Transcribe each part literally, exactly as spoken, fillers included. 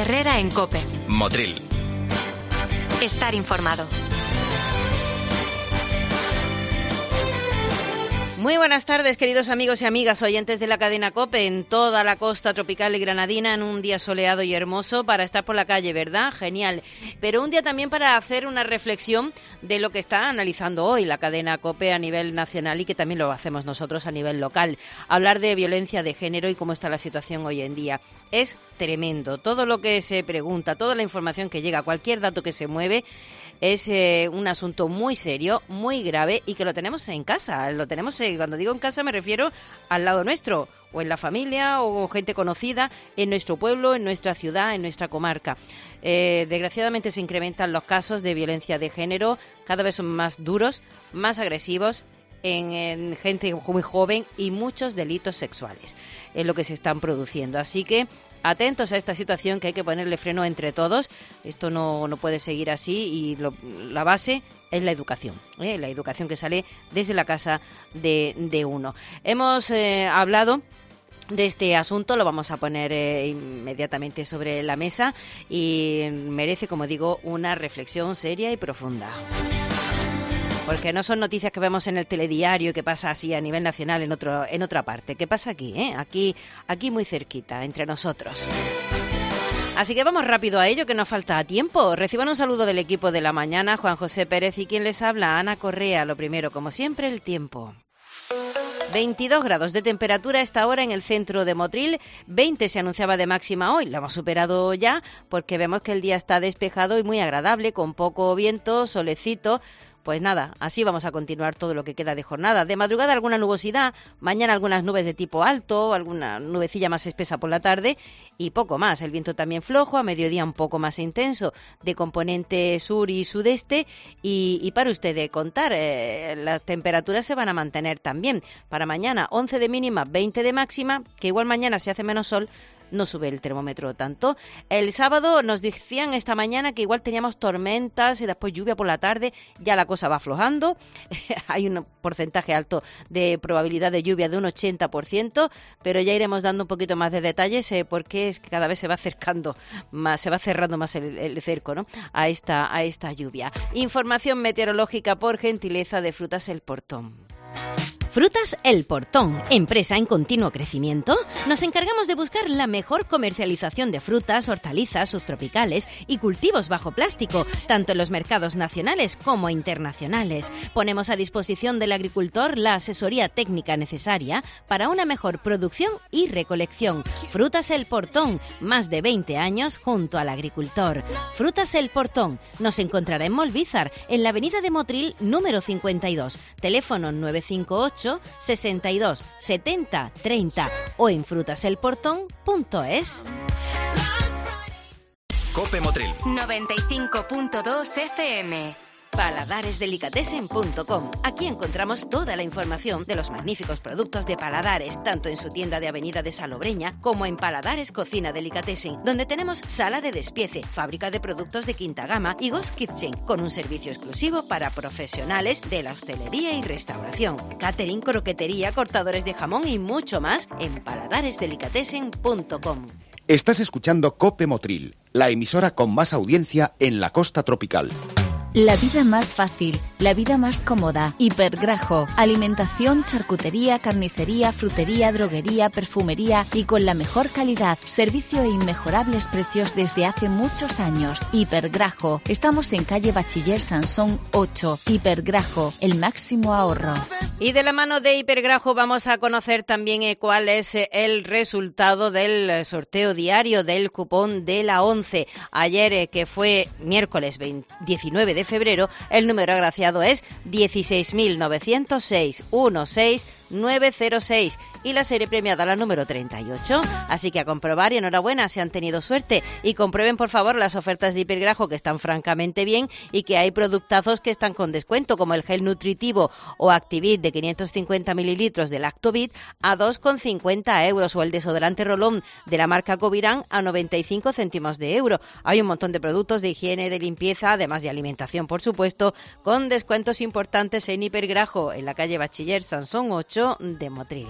Herrera en COPE. Motril. Estar informado. Muy buenas tardes, queridos amigos y amigas oyentes de la cadena COPE en toda la costa tropical y granadina, en un día soleado y hermoso para estar por la calle, ¿verdad? Genial. Pero un día también para hacer una reflexión de lo que está analizando hoy la cadena COPE a nivel nacional y que también lo hacemos nosotros a nivel local. Hablar de violencia de género y cómo está la situación hoy en día. Es tremendo. Todo lo que se pregunta, toda la información que llega, cualquier dato que se mueve, es eh, un asunto muy serio, muy grave y que lo tenemos en casa. Lo tenemos, eh, cuando digo en casa me refiero al lado nuestro, o en la familia, o gente conocida, en nuestro pueblo, en nuestra ciudad, en nuestra comarca. Eh, desgraciadamente se incrementan los casos de violencia de género, cada vez son más duros, más agresivos, En, en gente muy joven y muchos delitos sexuales es lo que se están produciendo. Así que atentos a esta situación, que hay que ponerle freno entre todos. Esto no, no puede seguir así y lo, la base es la educación, ¿eh? La educación que sale desde la casa de, de uno. Hemos eh, hablado de este asunto, lo vamos a poner eh, inmediatamente sobre la mesa y merece, como digo, una reflexión seria y profunda. Porque no son noticias que vemos en el telediario, que pasa así a nivel nacional en otro en otra parte. ¿Qué pasa aquí? ¿eh? Aquí, aquí muy cerquita, entre nosotros. Así que vamos rápido a ello, que nos falta tiempo. Reciban un saludo del equipo de la mañana, Juan José Pérez, y quien les habla, Ana Correa. Lo primero, como siempre, el tiempo. veintidós grados de temperatura a esta hora en el centro de Motril, veinte se anunciaba de máxima hoy, lo hemos superado ya porque vemos que el día está despejado y muy agradable, con poco viento, solecito. Pues nada, así vamos a continuar todo lo que queda de jornada. De madrugada alguna nubosidad, mañana algunas nubes de tipo alto, alguna nubecilla más espesa por la tarde y poco más. El viento también flojo, a mediodía un poco más intenso, de componente sur y sudeste. Y, y para ustedes contar, eh, las temperaturas se van a mantener también. Para mañana once de mínima, veinte de máxima, que igual mañana si hace menos sol, no sube el termómetro tanto. El sábado nos decían esta mañana que igual teníamos tormentas y después lluvia por la tarde. Ya la cosa va aflojando. Hay un porcentaje alto de probabilidad de lluvia de un ochenta por ciento, pero ya iremos dando un poquito más de detalles eh, porque es que cada vez se va acercando más, se va cerrando más el, el cerco, ¿no? a esta a esta lluvia. Información meteorológica por gentileza de Frutas El Portón. Frutas El Portón, empresa en continuo crecimiento. Nos encargamos de buscar la mejor comercialización de frutas, hortalizas, subtropicales y cultivos bajo plástico, tanto en los mercados nacionales como internacionales. Ponemos a disposición del agricultor la asesoría técnica necesaria para una mejor producción y recolección. Frutas El Portón, más de veinte años junto al agricultor. Frutas El Portón, nos encontrará en Molvízar, en la avenida de Motril número cincuenta y dos, teléfono nueve cinco ocho sesenta y dos setenta treinta o en frutaselportón punto es. COPE Motril noventa y cinco punto dos F M. paladares delicatessen punto com. Aquí encontramos toda la información de los magníficos productos de Paladares, tanto en su tienda de Avenida de Salobreña como en Paladares Cocina Delicatessen, donde tenemos sala de despiece, fábrica de productos de quinta gama y Ghost Kitchen, con un servicio exclusivo para profesionales de la hostelería y restauración, catering, croquetería, cortadores de jamón y mucho más en paladares delicatessen punto com. Estás escuchando COPE Motril, la emisora con más audiencia en la costa tropical. La vida más fácil, la vida más cómoda. Hipergrajo, alimentación, charcutería, carnicería, frutería, droguería, perfumería y con la mejor calidad. Servicio e inmejorables precios desde hace muchos años. Hipergrajo, estamos en calle Bachiller Sansón ocho. Hipergrajo, el máximo ahorro. Y de la mano de Hipergrajo vamos a conocer también eh, cuál es eh, el resultado del sorteo diario del cupón de la ONCE. Ayer, eh, que fue miércoles diecinueve de febrero, el número agraciado es dieciséis mil novecientos seis, uno seis nueve cero seis y la serie premiada la número treinta y ocho. Así que a comprobar y enhorabuena si han tenido suerte. Y comprueben por favor las ofertas de Hipergrajo, que están francamente bien y que hay productazos que están con descuento, como el gel nutritivo o Activit de quinientos cincuenta mililitros de Lactovit a dos con cincuenta euros, o el desodorante Rolón de la marca Covirán a noventa y cinco céntimos de euro. Hay un montón de productos de higiene, de limpieza, además de alimentación, por supuesto, con descuentos importantes en Hipergrajo, en la calle Bachiller Sansón ocho de Motril.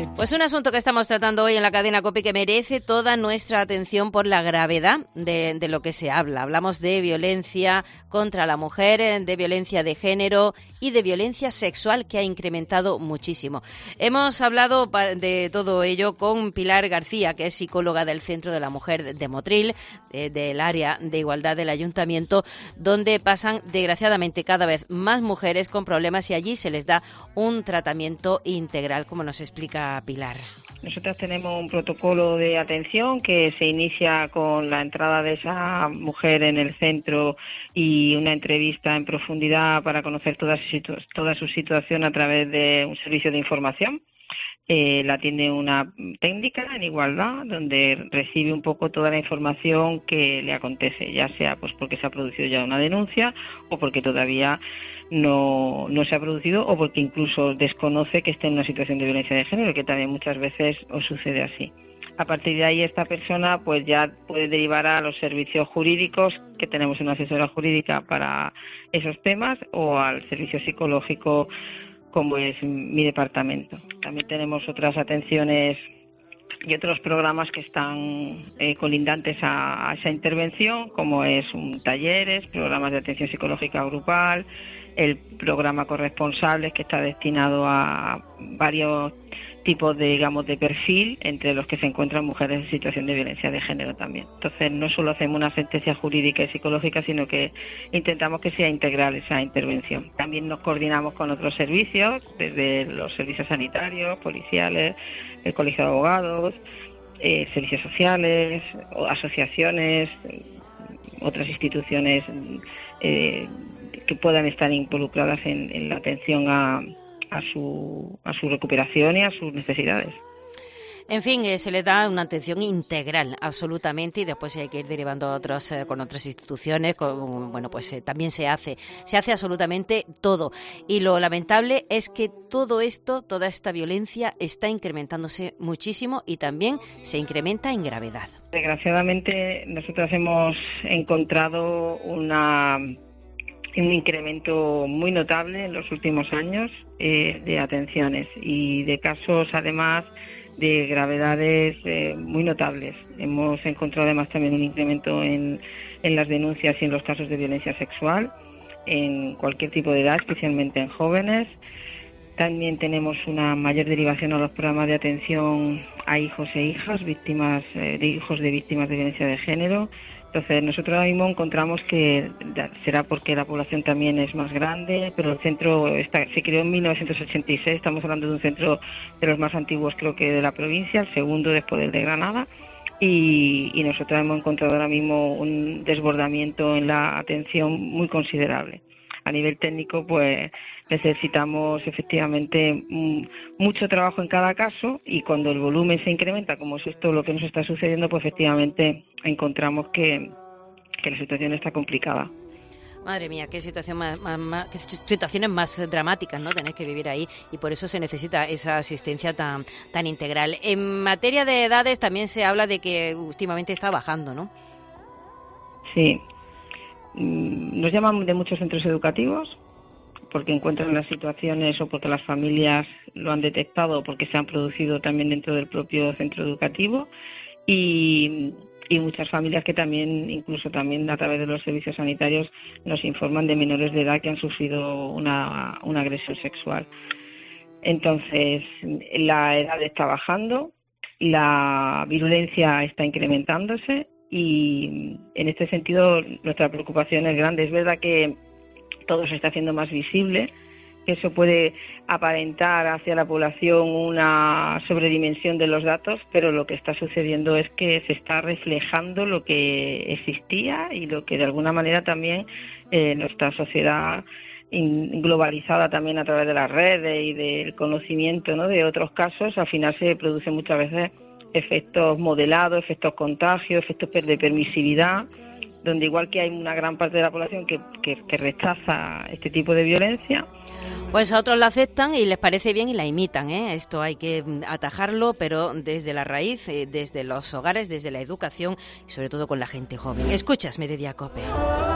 Pues un asunto que estamos tratando hoy en la cadena COPE que merece toda nuestra atención por la gravedad de, de lo que se habla. Hablamos de violencia contra la mujer, de violencia de género y de violencia sexual, que ha incrementado muchísimo. Hemos hablado de todo ello con Pilar García, que es psicóloga del Centro de la Mujer de Motril, de, del área de igualdad del Ayuntamiento, donde pasan desgraciadamente cada vez más mujeres con problemas y allí se les da un tratamiento integral, como nos explica Pilar. Nosotras tenemos un protocolo de atención que se inicia con la entrada de esa mujer en el centro y una entrevista en profundidad para conocer toda su, situ- toda su situación a través de un servicio de información. Eh, la tiene una técnica en igualdad donde recibe un poco toda la información que le acontece, ya sea pues porque se ha producido ya una denuncia o porque todavía no, no se ha producido o porque incluso desconoce que esté en una situación de violencia de género, que también muchas veces os sucede así. A partir de ahí esta persona pues ya puede derivar a los servicios jurídicos, que tenemos una asesora jurídica para esos temas, o al servicio psicológico, como es mi departamento. También tenemos otras atenciones y otros programas que están eh, colindantes a, a esa intervención, como es un talleres, programas de atención psicológica grupal, el programa Corresponsables, que está destinado a varios tipos de, digamos, de perfil, entre los que se encuentran mujeres en situación de violencia de género también. Entonces, no solo hacemos una asistencia jurídica y psicológica, sino que intentamos que sea integral esa intervención. También nos coordinamos con otros servicios, desde los servicios sanitarios, policiales, el Colegio de Abogados, eh, servicios sociales, asociaciones, otras instituciones eh, que puedan estar involucradas en, en la atención a a su a su recuperación y a sus necesidades. En fin, eh, se le da una atención integral, absolutamente, y después hay que ir derivando a otras, eh, con otras instituciones. Con, bueno, pues eh, también se hace, se hace absolutamente todo. Y lo lamentable es que todo esto, toda esta violencia, está incrementándose muchísimo y también se incrementa en gravedad. Desgraciadamente, nosotros hemos encontrado una un incremento muy notable en los últimos años eh, de atenciones y de casos, además, de gravedades eh, muy notables. Hemos encontrado además también un incremento en, en las denuncias y en los casos de violencia sexual en cualquier tipo de edad, especialmente en jóvenes. También tenemos una mayor derivación a los programas de atención a hijos e hijas, víctimas eh, de hijos de víctimas de violencia de género. Entonces, nosotros ahora mismo encontramos que será porque la población también es más grande, pero el centro está, se creó en mil novecientos ochenta y seis, estamos hablando de un centro de los más antiguos, creo que de la provincia, el segundo después del de Granada, y, y nosotros hemos encontrado ahora mismo un desbordamiento en la atención muy considerable. A nivel técnico, pues necesitamos efectivamente mucho trabajo en cada caso, y cuando el volumen se incrementa, como es esto lo que nos está sucediendo, pues efectivamente encontramos que, que la situación está complicada. Madre mía, qué situación más, más, más, qué situaciones más dramáticas, ¿no? Tenéis que vivir ahí, y por eso se necesita esa asistencia tan tan integral. En materia de edades también se habla de que últimamente está bajando, ¿no? Sí. Nos llaman de muchos centros educativos porque encuentran las situaciones o porque las familias lo han detectado o porque se han producido también dentro del propio centro educativo, y, y muchas familias que también, incluso también a través de los servicios sanitarios, nos informan de menores de edad que han sufrido una, una agresión sexual. Entonces, la edad está bajando, la virulencia está incrementándose, y en este sentido nuestra preocupación es grande. Es verdad que todo se está haciendo más visible, que eso puede aparentar hacia la población una sobredimensión de los datos, pero lo que está sucediendo es que se está reflejando lo que existía y lo que de alguna manera también eh, nuestra sociedad globalizada también a través de las redes y del conocimiento, ¿no?, de otros casos, al final se producen muchas veces efectos modelados, efectos contagios, efectos de permisividad, donde igual que hay una gran parte de la población que, que, que rechaza este tipo de violencia, pues a otros la aceptan y les parece bien y la imitan, ¿eh? Esto hay que atajarlo, pero desde la raíz, desde los hogares, desde la educación y sobre todo con la gente joven. Escuchas Mediodía COPE.